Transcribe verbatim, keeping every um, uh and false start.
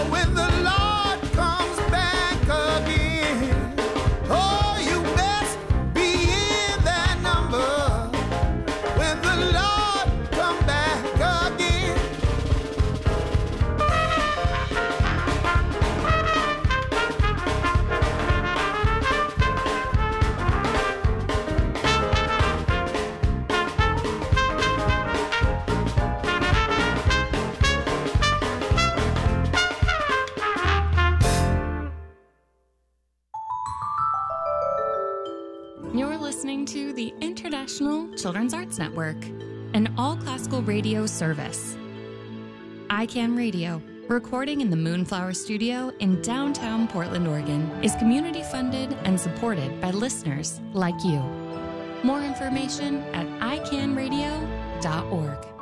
when the Lord comes back again. Oh, you best be in that number when the Lord come back again. You're listening to the International Children's Arts Network, an all-classical radio service. I CAN Radio, recording in the Moonflower Studio in downtown Portland, Oregon, is community-funded and supported by listeners like you. More information at i can radio dot org.